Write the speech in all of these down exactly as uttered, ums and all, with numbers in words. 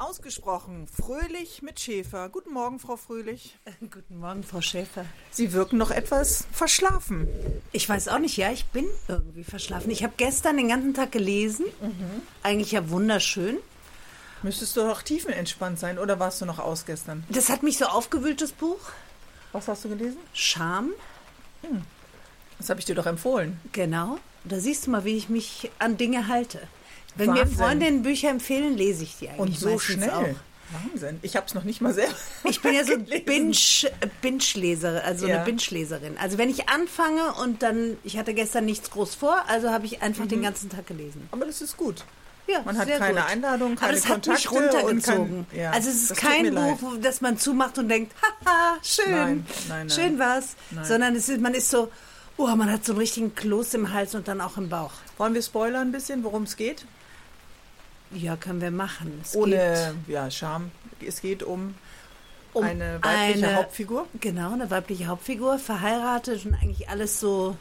Ausgesprochen fröhlich mit Schäfer. Guten Morgen, Frau Fröhlich. Guten Morgen, Frau Schäfer. Sie wirken noch etwas verschlafen. Ich weiß auch nicht, ja, ich bin irgendwie verschlafen. Ich habe gestern den ganzen Tag gelesen. Mhm. Eigentlich ja wunderschön. Müsstest du doch tiefenentspannt sein, oder warst du noch aus gestern? Das hat mich so aufgewühlt, das Buch. Was hast du gelesen? Scham. Hm. Das habe ich dir doch empfohlen. Genau. Da siehst du mal, wie ich mich an Dinge halte. Wenn Wahnsinn. mir Freundinnen Bücher empfehlen, lese ich die eigentlich Und so meistens schnell. auch. Wahnsinn. Ich habe es noch nicht mal selber Ich bin ja so gelesen. Binge, Binge-Leserin, also Ja. eine Binge-Leserin. Also wenn ich anfange und dann, ich hatte gestern nichts groß vor, also habe ich einfach mhm. den ganzen Tag gelesen. Aber das ist gut. Ja, man hat sehr keine gut. Einladung, keine Aber es Kontakte. hat mich runtergezogen. Und kein, ja, also es ist das kein tut mir Buch, leid. das man zumacht und denkt, haha, schön, Nein, nein, nein. schön war's. Nein. Sondern es ist, man ist so, oh, man hat so einen richtigen Kloß im Hals und dann auch im Bauch. Wollen wir spoilern ein bisschen, worum es geht? Ja, können wir machen. Es Ohne ja, Scham. Es geht um, um eine weibliche eine, Hauptfigur. Genau, eine weibliche Hauptfigur, verheiratet und eigentlich alles so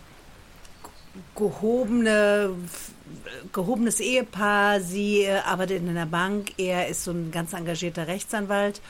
gehobene, gehobenes Ehepaar. Sie äh, arbeitet in einer Bank, er ist so ein ganz engagierter Rechtsanwalt.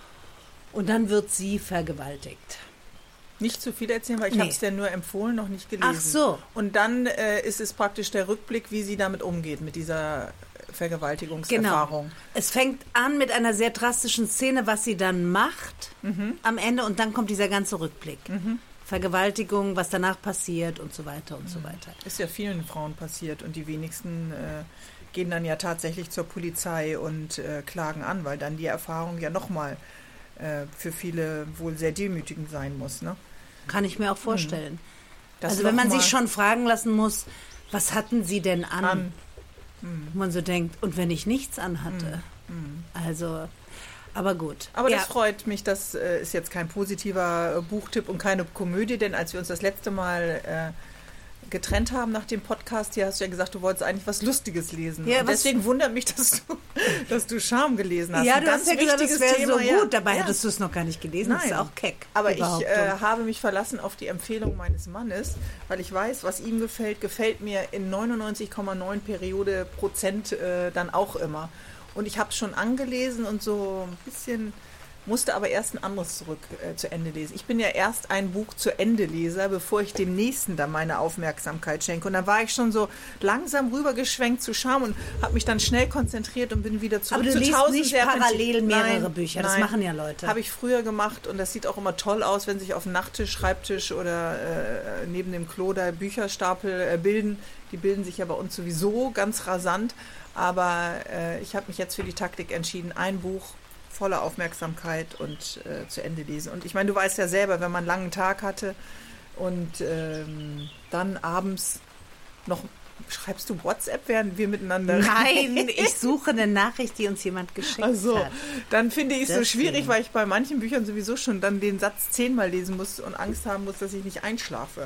Und dann wird sie vergewaltigt. Nicht zu viel erzählen, weil ich Nee. habe es dir nur empfohlen, noch nicht gelesen. Ach so. Und dann äh, ist es praktisch der Rückblick, wie sie damit umgeht, mit dieser Vergewaltigungserfahrung. Genau. Es fängt an mit einer sehr drastischen Szene, was sie dann macht Mhm. am Ende und dann kommt dieser ganze Rückblick. Mhm. Vergewaltigung, was danach passiert und so weiter und mhm. so weiter. Ist ja vielen Frauen passiert und die wenigsten äh, gehen dann ja tatsächlich zur Polizei und äh, klagen an, weil dann die Erfahrung ja nochmal äh, für viele wohl sehr demütigend sein muss, ne? Kann ich mir auch vorstellen. Das also wenn man noch sich mal schon fragen lassen muss, was hatten sie denn an? an Wo man so denkt, und wenn ich nichts anhatte? Mhm. Also, aber gut. Aber ja. das freut mich, das äh, ist jetzt kein positiver äh, Buchtipp und keine Komödie, denn als wir uns das letzte Mal äh, getrennt haben nach dem Podcast, hier hast du ja gesagt, du wolltest eigentlich was Lustiges lesen. Ja, und was- deswegen wundert mich, dass du, dass du Scham gelesen hast. Ja, Ein du hast ja gesagt, das wichtiges wäre so Thema, ja. gut. Dabei Ja. hattest du es noch gar nicht gelesen. Das ist Nein. auch keck. Aber die ich äh, Behauptung. habe mich verlassen auf die Empfehlung meines Mannes, weil ich weiß, was ihm gefällt, gefällt mir in neunundneunzig Komma neun Periode Prozent äh, dann auch immer. Und ich habe es schon angelesen und so ein bisschen, musste aber erst ein anderes zurück äh, zu Ende lesen. Ich bin ja erst ein Buch zu Ende Leser, bevor ich dem nächsten dann meine Aufmerksamkeit schenke. Und dann war ich schon so langsam rübergeschwenkt zu Scham und habe mich dann schnell konzentriert und bin wieder zurück Aber du zu liest tausend nicht Serpentinen. parallel mehrere Nein, Bücher. Das nein. machen ja Leute. Habe ich früher gemacht und das sieht auch immer toll aus, wenn sich auf dem Nachttisch, Schreibtisch oder äh, neben dem Klo da Bücherstapel äh, bilden. Die bilden sich ja bei uns sowieso ganz rasant. Aber äh, ich habe mich jetzt für die Taktik entschieden, ein Buch voller Aufmerksamkeit und äh, zu Ende lesen. Und ich meine, du weißt ja selber, wenn man einen langen Tag hatte und ähm, dann abends noch, schreibst du WhatsApp, während wir miteinander Nein, reden? ich suche eine Nachricht, die uns jemand geschickt Also, hat. dann finde ich es so Deswegen. schwierig, weil ich bei manchen Büchern sowieso schon dann den Satz zehnmal lesen muss und Angst haben muss, dass ich nicht einschlafe.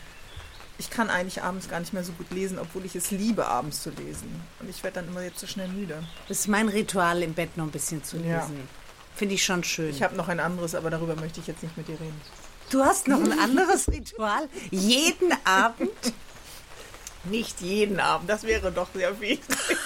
Ich kann eigentlich abends gar nicht mehr so gut lesen, obwohl ich es liebe, abends zu lesen. Und ich werde dann immer jetzt so schnell müde. Das ist mein Ritual, im Bett noch ein bisschen zu lesen. Ja. Finde ich schon schön. Ich habe noch ein anderes, aber darüber möchte ich jetzt nicht mit dir reden. Du hast noch ein anderes Ritual? Jeden Abend? Nicht jeden Abend, das wäre doch sehr viel.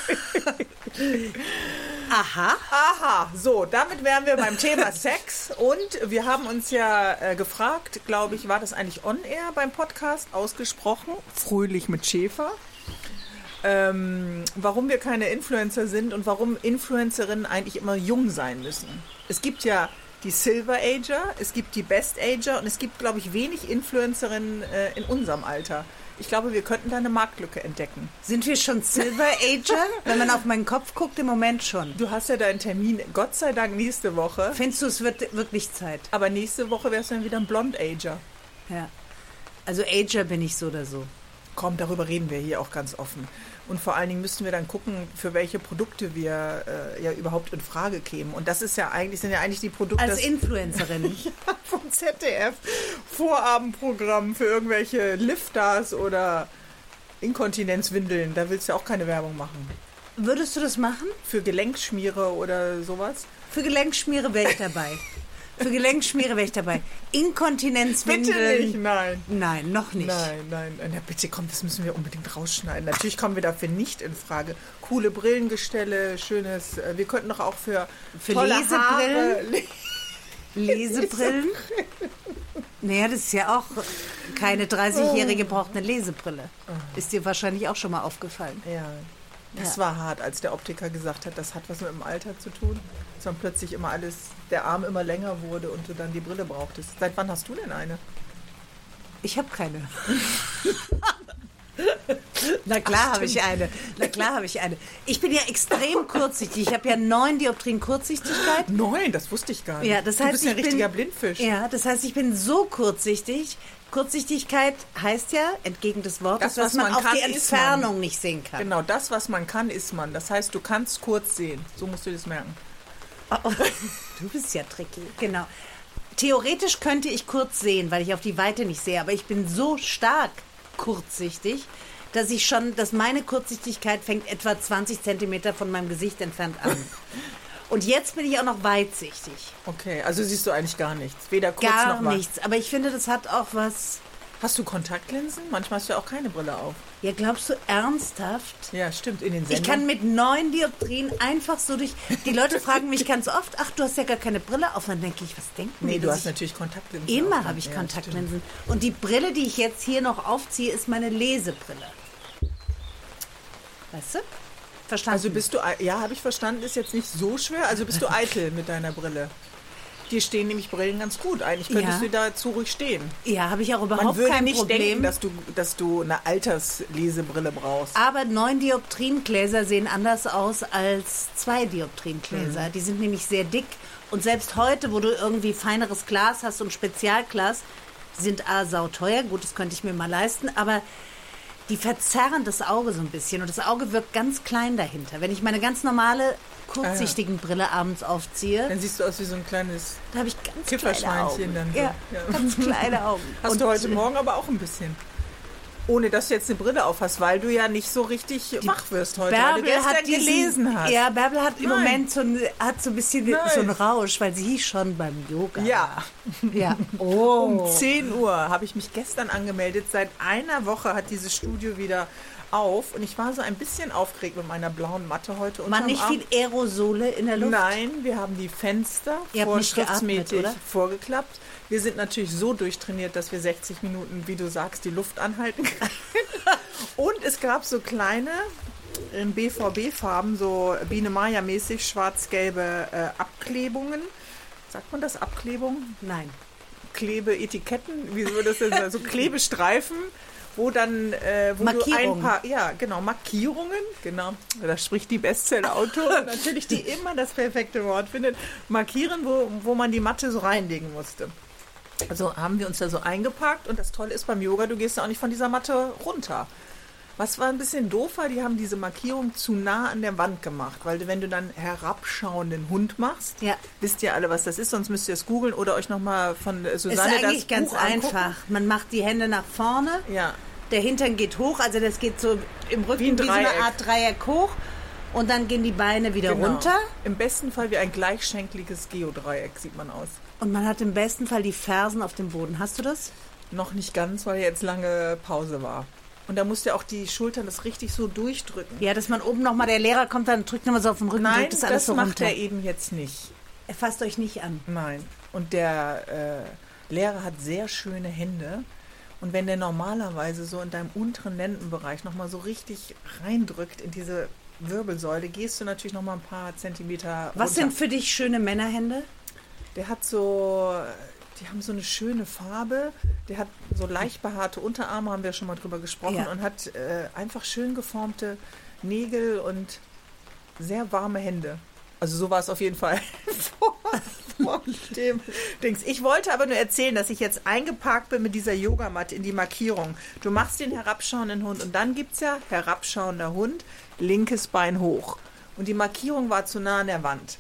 Aha. Aha, so, damit wären wir beim Thema Sex und wir haben uns ja äh, gefragt, glaube ich, war das eigentlich on-air beim Podcast ausgesprochen, fröhlich mit Schäfer, ähm, warum wir keine Influencer sind und warum Influencerinnen eigentlich immer jung sein müssen. Es gibt ja die Silver Ager, es gibt die Best Ager und es gibt, glaube ich, wenig Influencerinnen äh, in unserem Alter. Ich glaube, wir könnten da eine Marktlücke entdecken. Sind wir schon Silver Ager? Wenn man auf meinen Kopf guckt, im Moment schon. Du hast ja deinen Termin, Gott sei Dank, nächste Woche. Findest du, es wird wirklich Zeit? Aber nächste Woche wärst du dann wieder ein Blond-Ager. Ja. Also Ager bin ich so oder so. Komm, darüber reden wir hier auch ganz offen. Und vor allen Dingen müssten wir dann gucken, für welche Produkte wir äh, ja überhaupt in Frage kämen. Und das ist ja eigentlich, sind ja eigentlich die Produkte Als Influencerin. ja, vom Z D F. Vorabendprogramm für irgendwelche Lifters oder Inkontinenzwindeln. Da willst du ja auch keine Werbung machen. Würdest du das machen? Für Gelenkschmiere oder sowas. Für Gelenkschmiere wäre ich dabei. Für Gelenkschmiere wäre ich dabei. Inkontinenzwindeln. Bitte nicht, nein. Nein, noch nicht. Nein, nein. Na bitte, komm, das müssen wir unbedingt rausschneiden. Natürlich kommen wir dafür nicht in Frage. Coole Brillengestelle, schönes, äh, wir könnten doch auch für, Für tolle Lesebrillen? Haare, Le- Lesebrillen? Naja, das ist ja auch, keine dreißigjährige braucht eine Lesebrille. Ist dir wahrscheinlich auch schon mal aufgefallen. Ja, das Ja. war hart, als der Optiker gesagt hat, das hat was mit dem Alter zu tun. Dass dann plötzlich immer alles, der Arm immer länger wurde und du dann die Brille brauchtest. Seit wann hast du denn eine? Ich habe keine. Na klar habe ich eine. Na klar habe ich eine. Ich bin ja extrem kurzsichtig. Ich habe ja neun Dioptrien Kurzsichtigkeit. Neun, das wusste ich gar nicht. Ja, das du heißt, bist ja ein ich richtiger bin, Blindfisch. Ja, das heißt, ich bin so kurzsichtig. Kurzsichtigkeit heißt ja, entgegen des Wortes, Das, was dass man, man auf kann, die ist man. Entfernung nicht sehen kann. Genau, das, was man kann, ist man. Das heißt, du kannst kurz sehen. So musst du das merken. Oh, du bist ja tricky. Genau. Theoretisch könnte ich kurz sehen, weil ich auf die Weite nicht sehe, aber ich bin so stark kurzsichtig, dass ich schon, dass meine Kurzsichtigkeit fängt etwa zwanzig Zentimeter von meinem Gesicht entfernt an. Und jetzt bin ich auch noch weitsichtig. Okay, also siehst du eigentlich gar nichts. Weder kurz Gar noch weit. nichts. Aber ich finde, das hat auch was. Hast du Kontaktlinsen? Manchmal hast du ja auch keine Brille auf. Ja, glaubst du ernsthaft? Ja, stimmt, in den Ich Sendungen. kann mit neun Dioptrien einfach so durch. Die Leute fragen mich ganz oft, ach, du hast ja gar keine Brille auf. Dann denke ich, was denken Nee, die? du dass hast ich- natürlich Kontaktlinsen. Immer auf. habe ich Ja, Kontaktlinsen. Und die Brille, die ich jetzt hier noch aufziehe, ist meine Lesebrille. Weißt du? Verstanden? Also bist du, ei- ja, habe ich verstanden, ist jetzt nicht so schwer. Also bist du eitel mit deiner Brille. Dir stehen nämlich Brillen ganz gut. Eigentlich könntest Ja. du dazu ruhig stehen. ja, habe ich auch Man überhaupt würde kein nicht Problem. denken, dass du, dass du eine Alterslesebrille brauchst. Aber neun Dioptriengläser sehen anders aus als zwei Dioptriengläser. Mhm. Die sind nämlich sehr dick. Und selbst heute, wo du irgendwie feineres Glas hast und Spezialglas, die sind A, sauteuer. Gut, das könnte ich mir mal leisten. Aber die verzerren das Auge so ein bisschen. Und das Auge wirkt ganz klein dahinter. Wenn ich meine ganz normale, kurzsichtigen Brille abends aufziehe, Dann siehst du aus wie so ein kleines da habe ich ganz kleine Kifferschweinchen. Augen. Dann so. Ja, Ja. ganz kleine Augen. Hast Und du heute Morgen aber auch ein bisschen. Ohne dass du jetzt eine Brille auf hast, weil du ja nicht so richtig wach wirst heute, weil du Bärbel gestern hat diesen, gelesen hast. Ja, Bärbel hat im Nein. Moment so ein, hat so ein bisschen Nein. so einen Rausch, weil sie schon beim Yoga Ja. war. Ja. Oh. Um zehn Uhr habe ich mich gestern angemeldet. Seit einer Woche hat dieses Studio wieder auf. Und ich war so ein bisschen aufgeregt mit meiner blauen Matte heute. Man unterm nicht Arm. viel Aerosole in der Luft? Nein, wir haben die Fenster Ihr habt nicht geatmet, vorschriftsmäßig oder? vorgeklappt. Wir sind natürlich so durchtrainiert, dass wir sechzig Minuten, wie du sagst, die Luft anhalten können. Und es gab so kleine, in B V B-Farben, so Biene Maya-mäßig schwarz-gelbe äh, Abklebungen. Sagt man das, Abklebung? Nein. Klebeetiketten, wie soll das denn sein? So Klebestreifen, wo dann äh, wo du Markierungen. ein paar, ja genau, Markierungen, genau, da spricht die Bestseller-Autorin natürlich, die immer das perfekte Wort findet, markieren, wo, wo man die Matte so reinlegen musste. Also haben wir uns da so eingepackt und das Tolle ist beim Yoga, du gehst ja auch nicht von dieser Matte runter. Was war ein bisschen doof war, die haben diese Markierung zu nah an der Wand gemacht, weil du, wenn du dann herabschauenden Hund machst, Ja. wisst ihr alle, was das ist, sonst müsst ihr es googeln oder euch nochmal von äh, Ist Susanne eigentlich das ganz Buch angucken. einfach. Man macht die Hände nach vorne, Ja, der Hintern geht hoch, also das geht so im Rücken Wie ein wie, so eine Dreieck. Art Dreieck hoch und dann gehen die Beine wieder genau. runter Im besten Fall wie ein gleichschenkliges Geodreieck sieht man aus. und man hat im besten Fall die Fersen auf dem Boden. Hast du das? Noch nicht ganz, weil jetzt lange Pause war. Und da musst du auch die Schultern das richtig so durchdrücken. Ja, dass man oben nochmal, der Lehrer kommt dann, drückt nochmal so auf den Rücken, Nein, drückt das alles das so macht runter. er eben jetzt nicht. Er fasst euch nicht an. Nein. Und der äh, Lehrer hat sehr schöne Hände. Und wenn der normalerweise so in deinem unteren Lendenbereich nochmal so richtig reindrückt in diese Wirbelsäule, gehst du natürlich nochmal ein paar Zentimeter Was runter. sind für dich schöne Männerhände? Der hat so, die haben so eine schöne Farbe. Der hat so leicht behaarte Unterarme, haben wir schon mal drüber gesprochen. Ja. Und hat äh, einfach schön geformte Nägel und sehr warme Hände. Also so war es auf jeden Fall vor, vor dem Dings. Ich wollte aber nur erzählen, dass ich jetzt eingeparkt bin mit dieser Yogamatte in die Markierung. Du machst den herabschauenden Hund und dann gibt es ja herabschauender Hund, linkes Bein hoch. Und die Markierung war zu nah an der Wand.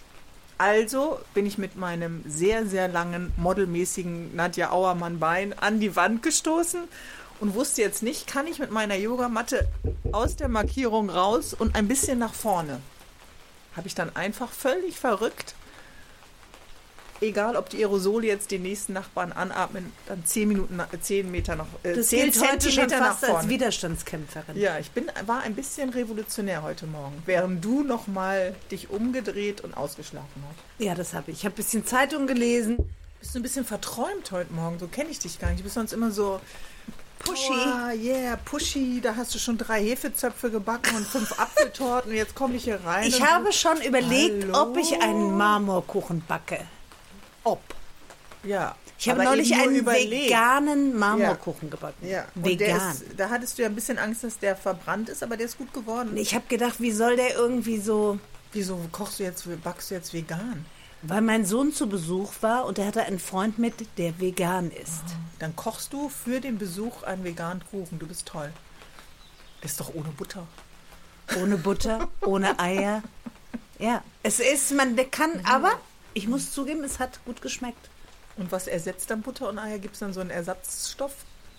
Also bin ich mit meinem sehr, sehr langen, modelmäßigen Nadja Auermann-Bein an die Wand gestoßen und wusste jetzt nicht, kann ich mit meiner Yogamatte aus der Markierung raus und ein bisschen nach vorne. Habe ich dann einfach völlig verrückt egal ob die Aerosole jetzt den nächsten Nachbarn anatmen, dann zehn Minuten, zehn Meter nach, äh, Das zehn gilt heute schon Zentimeter nach fast als vorne. Widerstandskämpferin. Ja, ich bin, war ein bisschen revolutionär heute Morgen, während du noch mal dich umgedreht und ausgeschlafen hast. Ja, das habe ich. Ich habe ein bisschen Zeitung gelesen. Bist du ein bisschen verträumt heute Morgen? So kenne ich dich gar nicht. Du bist sonst immer so Pushy. Power, yeah, pushy. Da hast du schon drei Hefezöpfe gebacken und fünf Apfeltorten. Und jetzt komme ich hier rein. Ich und habe du- schon überlegt, Hallo? ob ich einen Marmorkuchen backe. Ob. Ja. Ich habe aber neulich eben nur einen überlegt. veganen Marmorkuchen gebacken. Ja, und Vegan. der ist, da hattest du ja ein bisschen Angst, dass der verbrannt ist, aber der ist gut geworden. Ich habe gedacht, wie soll der irgendwie so... Wieso kochst du jetzt, backst du jetzt vegan? Weil mein Sohn zu Besuch war und er hatte einen Freund mit, der vegan ist. Dann kochst du für den Besuch einen veganen Kuchen. Du bist toll. Das ist doch ohne Butter. Ohne Butter, ohne Eier. Ja, es ist, man kann, aber ich muss zugeben, es hat gut geschmeckt. Und was ersetzt dann Butter und Eier? Gibt es dann so einen Ersatzstoff?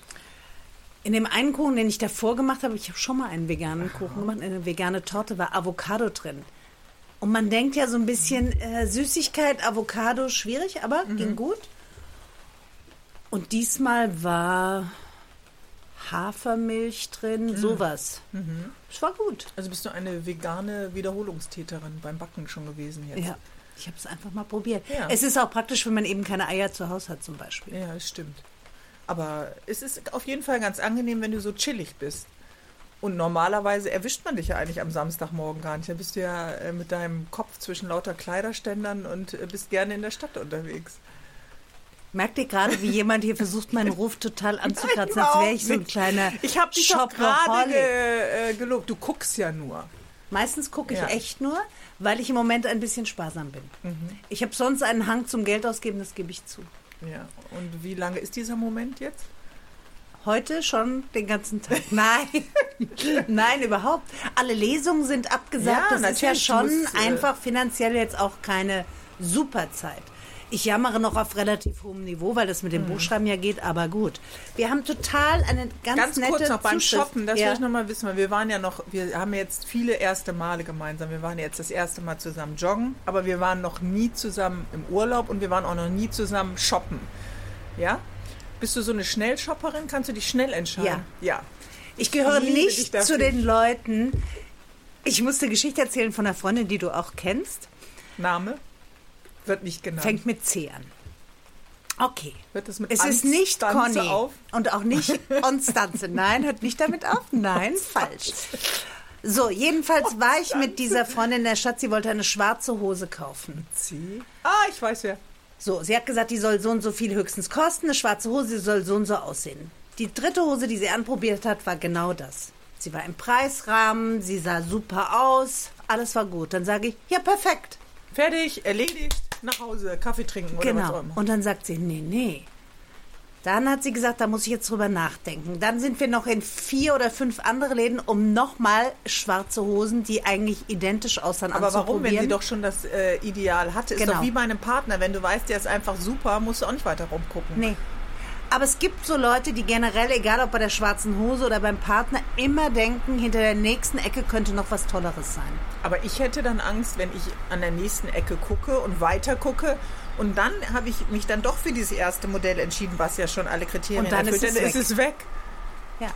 In dem einen Kuchen, den ich davor gemacht habe, ich habe schon mal einen veganen Kuchen gemacht, eine vegane Torte, war Avocado drin. Und man denkt ja so ein bisschen äh, Süßigkeit, Avocado, schwierig, aber ging gut. Und diesmal war Hafermilch drin, sowas. Es war gut. Also bist du eine vegane Wiederholungstäterin beim Backen schon gewesen jetzt? Ja, ich habe es einfach mal probiert. Ja. Es ist auch praktisch, wenn man eben keine Eier zu Hause hat zum Beispiel. Ja, das stimmt. Aber es ist auf jeden Fall ganz angenehm, wenn du so chillig bist. Und normalerweise erwischt man dich ja eigentlich am Samstagmorgen gar nicht. Da bist du ja äh, mit deinem Kopf zwischen lauter Kleiderständern und äh, bist gerne in der Stadt unterwegs. Merkt ihr gerade, wie jemand hier versucht, meinen Ruf total anzukratzen, Nein, als wäre ich so ein überhaupt nicht. kleiner Ich habe dich doch gerade Shopaholic. ge, äh, gelobt. Du guckst ja nur. Meistens gucke ich Ja. echt nur, weil ich im Moment ein bisschen sparsam bin. Ich habe sonst einen Hang zum Geld ausgeben, das gebe ich zu. Ja. Und wie lange ist dieser Moment jetzt? Heute schon den ganzen Tag. Nein, nein, überhaupt. Alle Lesungen sind abgesagt. Ja, das ist ja natürlich, du schon musst, äh, einfach finanziell jetzt auch keine super Zeit. Ich jammere noch auf relativ hohem Niveau, weil das mit dem Buchschreiben ja geht, aber gut. Wir haben total eine ganz, Ganz nette kurz noch beim Zuschrift. Shoppen, das ja. will ich noch mal wissen, weil wir waren ja noch, wir haben jetzt viele erste Male gemeinsam. Wir waren jetzt das erste Mal zusammen joggen, aber wir waren noch nie zusammen im Urlaub und wir waren auch noch nie zusammen shoppen. Ja? Bist du so eine Schnellshopperin? Kannst du dich schnell entscheiden? Ja. Ich gehöre liebe dich nicht dafür. zu den Leuten. Ich musste eine Geschichte erzählen von einer Freundin, die du auch kennst. Name? Wird nicht genannt. Fängt mit C an. Okay. Wird das mit Es ist nicht Anstanze Conny auf? und auch nicht Constanze. Nein, hört nicht damit auf. Nein, falsch. So, jedenfalls war ich mit dieser Freundin in der Stadt. Sie wollte eine schwarze Hose kaufen. Sie? Ah, ich weiß wer. So, sie hat gesagt, die soll so und so viel höchstens kosten. Eine schwarze Hose, die soll so und so aussehen. Die dritte Hose, die sie anprobiert hat, war genau das. Sie war im Preisrahmen, sie sah super aus, alles war gut. Dann sage ich, ja, perfekt. Fertig, erledigt, nach Hause, Kaffee trinken oder was auch Genau. immer. Und dann sagt sie, nee, nee. Dann hat sie gesagt, da muss ich jetzt drüber nachdenken. Dann sind wir noch in vier oder fünf andere Läden, um nochmal schwarze Hosen, die eigentlich identisch aussahen, Aber warum, wenn anzuprobieren. sie doch schon das äh, Ideal hatte? Ist Genau. doch wie bei einem Partner. Wenn du weißt, der ist einfach super, musst du auch nicht weiter rumgucken. Nee. Aber es gibt so Leute, die generell, egal ob bei der schwarzen Hose oder beim Partner, immer denken, hinter der nächsten Ecke könnte noch was Tolleres sein. Aber ich hätte dann Angst, wenn ich an der nächsten Ecke gucke und weiter gucke. Und dann habe ich mich dann doch für dieses erste Modell entschieden, was ja schon alle Kriterien Und dann erfüllt. ist es Dann weg. ist es weg. Ja.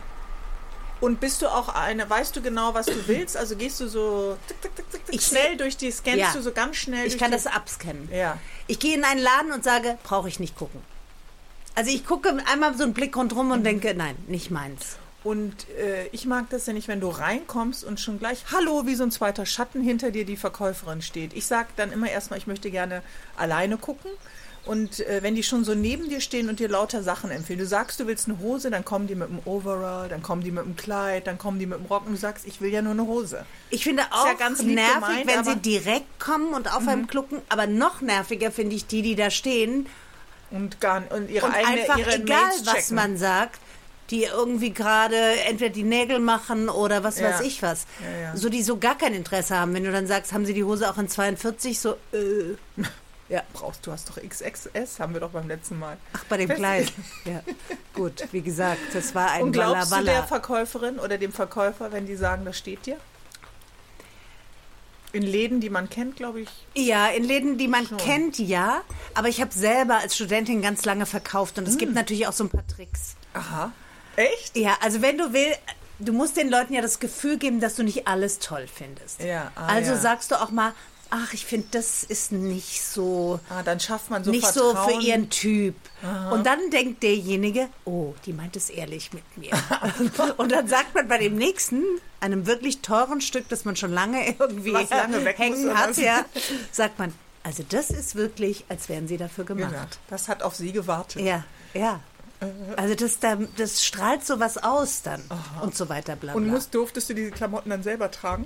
Und bist du auch eine, weißt du genau, was du willst? Also gehst du so tick, tick, tick, tick, tick, Ich schnell seh- durch die, scannst Ja. du so ganz schnell Ich durch kann die, das abscannen. Ja. Ich gehe in einen Laden und sage, brauche ich nicht gucken. Also ich gucke einmal so einen Blick rundherum und denke, nein, nicht meins. Und äh, ich mag das ja nicht, wenn du reinkommst und schon gleich, hallo, wie so ein zweiter Schatten hinter dir die Verkäuferin steht. Ich sage dann immer erstmal, ich möchte gerne alleine gucken. Und äh, wenn die schon so neben dir stehen und dir lauter Sachen empfehlen, du sagst, du willst eine Hose, dann kommen die mit dem Overall, dann kommen die mit dem Kleid, dann kommen die mit dem Rock und du sagst, ich will ja nur eine Hose. Ich finde auch ja ganz lieb nervig, gemeint, wenn aber- sie direkt kommen und auf einem klucken. Aber noch nerviger finde ich die, die da stehen Und, gar, und ihre und eigene, einfach, ihre egal Mails was checken. man sagt, die irgendwie gerade entweder die Nägel machen oder was Ja. weiß ich was. Ja, ja. So, die so gar kein Interesse haben. Wenn du dann sagst, haben sie die Hose auch in zweiundvierzig, so, äh. Ja, brauchst du, hast doch X X S, haben wir doch beim letzten Mal. Ach, bei dem Fest- Kleid. Ja, gut, wie gesagt, das war ein Und glaubst Walla du der Walla. Verkäuferin oder dem Verkäufer, wenn die sagen, das steht dir? In Läden, die man kennt, glaube ich. Ja, in Läden, die man Schon. kennt, ja. Aber ich habe selber als Studentin ganz lange verkauft und es gibt natürlich auch so ein paar Tricks. Aha. Echt? Ja, also wenn du willst, du musst den Leuten ja das Gefühl geben, dass du nicht alles toll findest. Ja, ah, also ja. sagst du auch mal, ach, ich finde, das ist nicht so, Ah, dann schafft man so nicht Vertrauen. so für ihren Typ. Und dann denkt derjenige, oh, die meint es ehrlich mit mir. Und dann sagt man bei dem nächsten, einem wirklich teuren Stück, das man schon lange irgendwie Was lange weg hängen muss, hat, oder? ja, sagt man, also das ist wirklich, als wären sie dafür Ja, gemacht. das hat auf sie gewartet. Ja, ja. Also das, da- das strahlt sowas aus dann und so weiter, bla bla. Und musst, durftest du diese Klamotten dann selber tragen?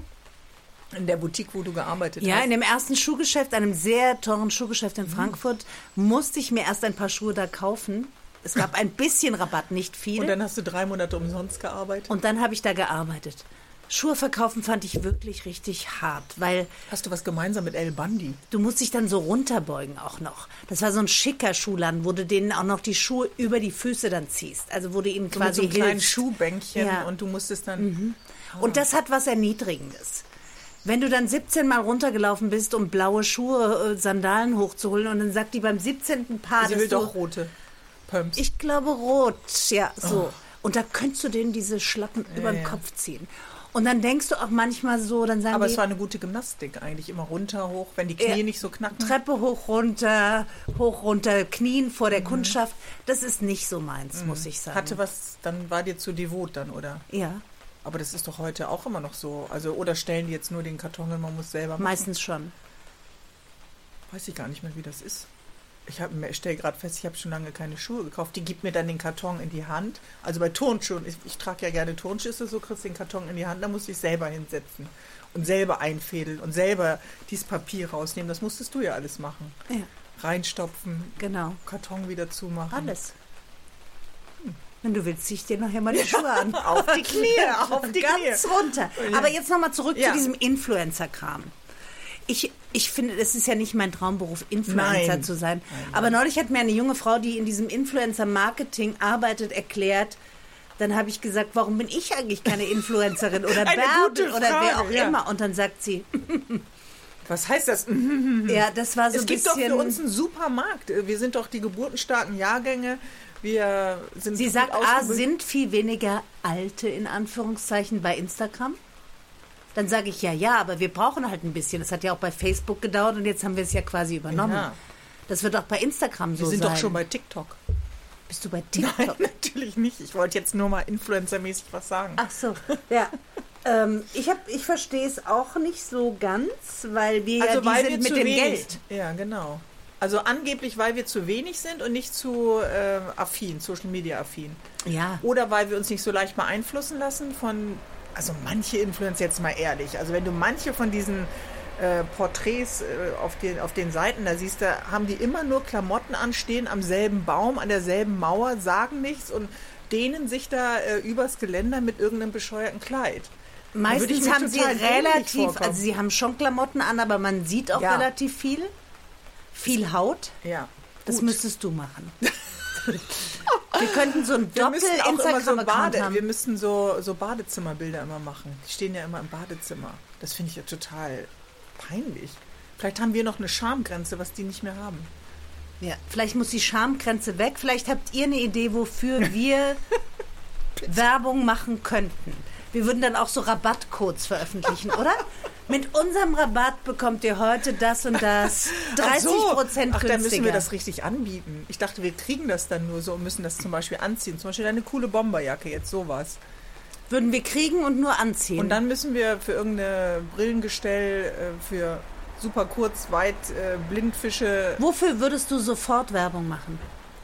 In der Boutique, wo du gearbeitet Ja, hast? in dem ersten Schuhgeschäft, einem sehr teuren Schuhgeschäft in Frankfurt, musste ich mir erst ein paar Schuhe da kaufen. Es gab ein bisschen Rabatt, nicht viel. Und dann hast du drei Monate umsonst gearbeitet? Und dann habe ich da gearbeitet. Schuhe verkaufen fand ich wirklich richtig hart, weil Hast du was gemeinsam mit El Bandi? du musst dich dann so runterbeugen auch noch. Das war so ein schicker Schuhladen, wo du denen auch noch die Schuhe über die Füße dann ziehst. Also wo du ihnen So mit quasi so einem kleinen hilfst. Schuhbänkchen Ja. und du musstest dann... Und das hat was Erniedrigendes. Wenn du dann siebzehn Mal runtergelaufen bist, um blaue Schuhe, äh, Sandalen hochzuholen und dann sagt die beim siebzehnten Paar, Sie dass will du, doch rote Pumps. ich glaube rot, ja, so. Und da könntest du denen diese Schlappen über den ja. Kopf ziehen. Und dann denkst du auch manchmal so, dann sagen Aber die, es war eine gute Gymnastik eigentlich. Immer runter, hoch, wenn die Knie Ja. nicht so knacken. Treppe hoch, runter, hoch, runter, knien vor Mhm. der Kundschaft. Das ist nicht so meins, muss ich sagen. Hatte was, dann war dir zu devot dann, oder? Ja, Aber das ist doch heute auch immer noch so. Also, oder stellen die jetzt nur den Karton und man muss selber machen? meistens schon. Weiß ich gar nicht mehr, wie das ist. Ich, hab- ich stelle gerade fest, ich habe schon lange keine Schuhe gekauft. Die gibt mir dann den Karton in die Hand. Also bei Turnschuhen, ich, ich trage ja gerne Turnschüsse, so kriegst du den Karton in die Hand, da musste ich selber hinsetzen und selber einfädeln und selber dieses Papier rausnehmen. Das musstest du ja alles machen. Ja, Reinstopfen, genau. Karton wieder zumachen. Alles. Wenn du willst, zieh ich dir nachher mal die Schuhe an. Auf die Knie, auf die Ganz Knie. runter. Aber jetzt nochmal zurück Ja. zu diesem Influencer-Kram. Ich, ich finde, es ist ja nicht mein Traumberuf, Influencer Nein. zu sein. Aber neulich hat mir eine junge Frau, die in diesem Influencer-Marketing arbeitet, erklärt, dann habe ich gesagt, warum bin ich eigentlich keine Influencerin oder Eine gute Bärbel oder wer Frage, auch ja. immer. Und dann sagt sie, Was heißt das? ja, das war so Es ein gibt doch bisschen... für uns einen Supermarkt. Wir sind doch die geburtenstarken Jahrgänge. Wir sind Sie gut sagt, A, ausgebildet. sind viel weniger Alte in Anführungszeichen bei Instagram. Dann sage ich, ja, ja, aber wir brauchen halt ein bisschen. Das hat ja auch bei Facebook gedauert und jetzt haben wir es ja quasi übernommen. Ja. Das wird auch bei Instagram so Wir sind sein. doch schon bei TikTok. Bist du bei Nein, TikTok? natürlich nicht. Ich wollte jetzt nur mal influencermäßig was sagen. Ach so, ja. ähm, ich hab, ich verstehe es auch nicht so ganz, weil wir ja also die weil sind wir mit zu dem wenig. Geld. Ja, genau. Also angeblich, weil wir zu wenig sind und nicht zu äh, affin, Social Media affin. Ja. Oder weil wir uns nicht so leicht beeinflussen lassen von, also manche Influencer, jetzt mal ehrlich, also wenn du manche von diesen äh, Porträts äh, auf, den, auf den Seiten da siehst, da haben die immer nur Klamotten anstehen am selben Baum, an derselben Mauer, sagen nichts und dehnen sich da äh, übers Geländer mit irgendeinem bescheuerten Kleid. Da würde ich Meistens mir haben sie total dämlich relativ, vorkommen. also sie haben schon Klamotten an, aber man sieht auch Ja. relativ viel. Viel Haut. Ja, Das gut. müsstest du machen. Wir könnten so ein Wir müssen auch immer so Doppel-Instagram-Account Bade, haben. wir müssen so, so Badezimmerbilder immer machen. Die stehen ja immer im Badezimmer. Das finde ich ja total peinlich. Vielleicht haben wir noch eine Schamgrenze, was die nicht mehr haben. Ja, vielleicht muss die Schamgrenze weg. Vielleicht habt ihr eine Idee, wofür wir Werbung machen könnten. Wir würden dann auch so Rabattcodes veröffentlichen, oder? Mit unserem Rabatt bekommt ihr heute das und das. dreißig Prozent Ach, günstiger. dann müssen wir das richtig anbieten. Ich dachte, wir kriegen das dann nur so und müssen das zum Beispiel anziehen. Zum Beispiel eine coole Bomberjacke, jetzt sowas. Würden wir kriegen und nur anziehen. Und dann müssen wir für irgendeine Brillengestell, äh, für super kurz, weit, äh, Blindfische, Wofür würdest du sofort Werbung machen?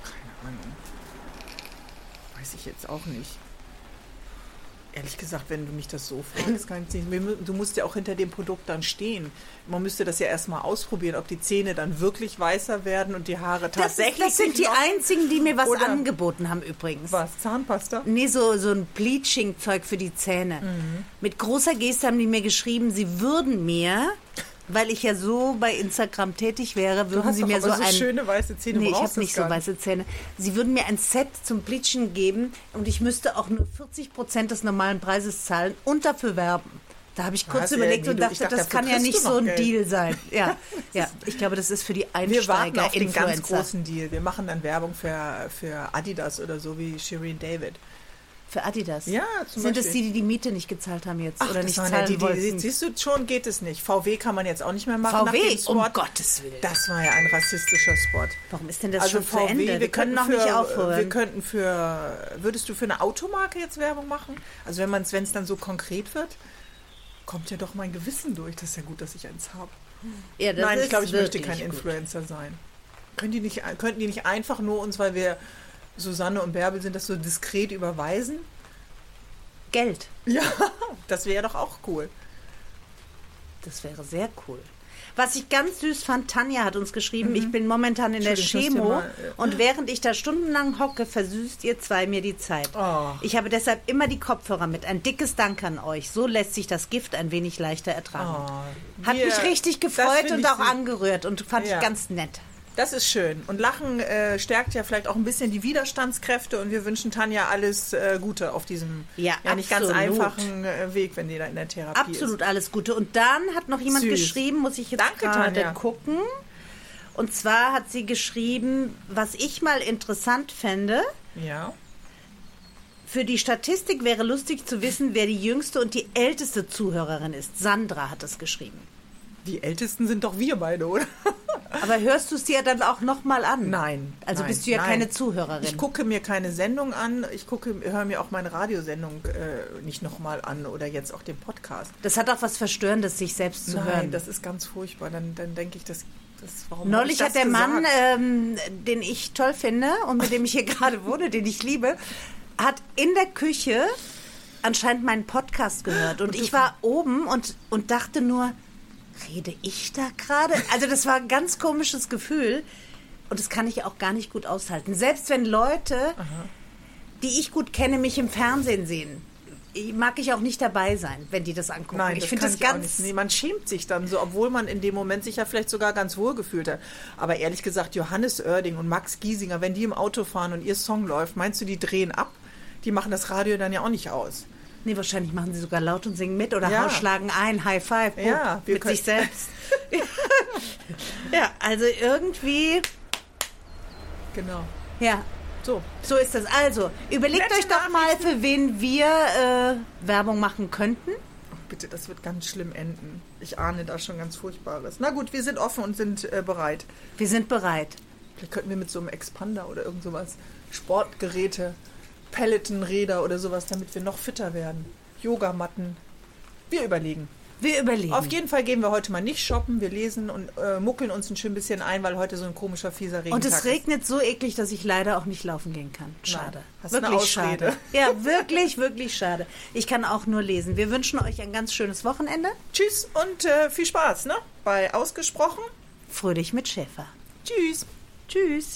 weiß ich jetzt auch nicht. Ehrlich gesagt, wenn du mich das so fragst, kann ich nicht. Wir mü- Du musst ja auch hinter dem Produkt dann stehen. Man müsste das ja erstmal ausprobieren, ob die Zähne dann wirklich weißer werden und die Haare Das, tatsächlich. das sind die noch- einzigen, die mir was Oder- angeboten haben übrigens. Was? Zahnpasta? Nee, so, so ein Bleaching-Zeug für die Zähne. Mhm. Mit großer Geste haben die mir geschrieben, sie würden mir, weil ich ja so bei Instagram tätig wäre, Du würden hast sie doch mir aber so so ein... schöne weiße Zähne. Nee, ich brauchst habe das nicht so gar weiße Zähne. Sie würden mir ein Set zum Bleachen geben und ich müsste auch nur vierzig Prozent des normalen Preises zahlen und dafür werben. Da habe ich kurz Was? überlegt Ja, und nee, du- dachte, ich dachte, das dafür kann ja kriegst nicht du noch so ein Geld. Deal sein. Ja, ja, ich glaube, das ist für die Wir warten auf den ganz Einsteiger-Influencer. großen Deal. Wir machen dann Werbung für, für Adidas oder so wie Shirin David. Für Adidas? Ja, zum Sind es Beispiel. die, die die Miete nicht gezahlt haben jetzt Ach, oder das nicht waren zahlen ja die, die, wollten? siehst du, schon geht es nicht. V W kann man jetzt auch nicht mehr machen. nach V W, dem Spot. um Gottes Willen. Das war ja ein rassistischer Spot. Warum ist denn das Also schon zu V W, Ende? Wir können noch für, nicht aufhören. Wir könnten für, würdest du für eine Automarke jetzt Werbung machen? Also wenn man es, wenn es dann so konkret wird, kommt ja doch mein Gewissen durch. Das ist ja gut, dass ich eins habe. Ja, das Nein, ist ich glaube, ich möchte wirklich kein gut. Influencer sein. Können die nicht, könnten die nicht einfach nur uns, weil wir Susanne und Bärbel sind, das so diskret überweisen? Geld. Ja, das wäre doch auch cool. Das wäre sehr cool. Was ich ganz süß fand, Tanja hat uns geschrieben, Mhm. ich bin momentan in der Entschuldigung, ich muss Chemo dir mal, äh, und während ich da stundenlang hocke, versüßt ihr zwei mir die Zeit. Oh. Ich habe deshalb immer die Kopfhörer mit. Ein dickes Dank an euch. So lässt sich das Gift ein wenig leichter ertragen. Oh, Hat wir- mich richtig das gefreut find und ich auch süß. angerührt und fand Ja. ich ganz nett. Das ist schön. Und Lachen äh, stärkt ja vielleicht auch ein bisschen die Widerstandskräfte und wir wünschen Tanja alles äh, Gute auf diesem Ja, nicht ganz absolut. einfachen äh, Weg, wenn die da in der Therapie Absolut alles Gute. Und dann hat noch jemand Süß. geschrieben, muss ich jetzt Danke, gerade Tanja. gucken. Und zwar hat sie geschrieben, was ich mal interessant fände, ist. Ja. für die Statistik wäre lustig zu wissen, wer die jüngste und die älteste Zuhörerin ist. Sandra hat es geschrieben. Die Ältesten sind doch wir beide, oder? Aber hörst du es dir dann auch nochmal an? Nein. Also nein, bist du ja nein. keine Zuhörerin. Ich gucke mir keine Sendung an. Ich gucke, höre mir auch meine Radiosendung äh, nicht nochmal an oder jetzt auch den Podcast. Das hat auch was Verstörendes, sich selbst zu Nein, hören. das ist ganz furchtbar. Dann, dann denke ich, das, das warum Neulich hab ich hat das der Mann, gesagt? ähm, den ich toll finde und mit dem ich hier gerade wohne, den ich liebe, hat in der Küche anscheinend meinen Podcast gehört. Und ich war oben und, und dachte nur, rede ich da gerade? Also das war ein ganz komisches Gefühl und das kann ich auch gar nicht gut aushalten. Selbst wenn Leute, Aha. die ich gut kenne, mich im Fernsehen sehen, mag ich auch nicht dabei sein, wenn die das angucken. Nein, ich das finde kann das ich auch ganz... nicht. Nee, man schämt sich dann so, obwohl man in dem Moment sich ja vielleicht sogar ganz wohl gefühlt hat. Aber ehrlich gesagt, Johannes Oerding und Max Giesinger, wenn die im Auto fahren und ihr Song läuft, meinst du, die drehen ab? Die machen das Radio dann ja auch nicht aus. Nee, wahrscheinlich machen sie sogar laut und singen mit oder Ja. schlagen ein, High Five, oh, Ja, wir mit können- sich selbst. Ja, also irgendwie, Genau. ja, So. so ist das. Also, überlegt Nette euch doch mal, für wen wir äh, Werbung machen könnten. Oh, bitte, das wird ganz schlimm enden. Ich ahne da schon ganz Furchtbares. Na gut, wir sind offen und sind äh, bereit. Wir sind bereit. Vielleicht könnten wir mit so einem Expander oder irgend sowas, Sportgeräte, Pelotonräder oder sowas, damit wir noch fitter werden. Yogamatten. Wir überlegen. Wir überlegen. Auf jeden Fall gehen wir heute mal nicht shoppen. Wir lesen und äh, muckeln uns ein schön bisschen ein, weil heute so ein komischer, fieser Regentag Und es ist. regnet so eklig, dass ich leider auch nicht laufen gehen kann. Schade. Nein, hast eine wirklich Ausrede. schade. Ja, wirklich, wirklich schade. Ich kann auch nur lesen. Wir wünschen euch ein ganz schönes Wochenende. Tschüss und äh, viel Spaß, ne? Bei Ausgesprochen. Fröhlich mit Schäfer. Tschüss. Tschüss.